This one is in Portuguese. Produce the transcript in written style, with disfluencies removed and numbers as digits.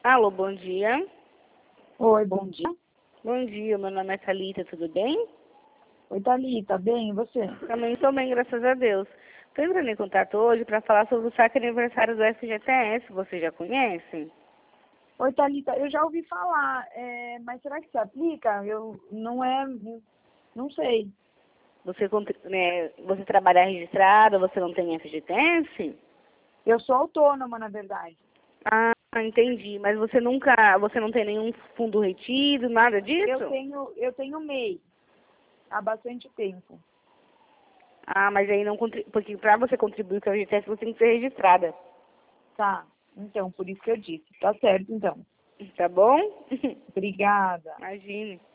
Alô, bom dia. Oi, bom dia. Bom dia, meu nome é Thalita, tudo bem? Oi, Thalita, bem, e você? Também estou bem, graças a Deus. Estou entrando em contato hoje para falar sobre o saque aniversário do FGTS, você já conhece? Oi, Thalita, eu já ouvi falar, mas será que se aplica? Não sei. Você trabalha registrado, você não tem FGTS? Eu sou autônoma, na verdade. Ah, entendi. Mas você não tem nenhum fundo retido, nada disso? Eu tenho MEI há bastante tempo. Ah, mas aí não porque para você contribuir com o FGTS você tem que ser registrada. Tá, então, por isso que eu disse. Tá certo, então. Tá bom? Obrigada. Imagine.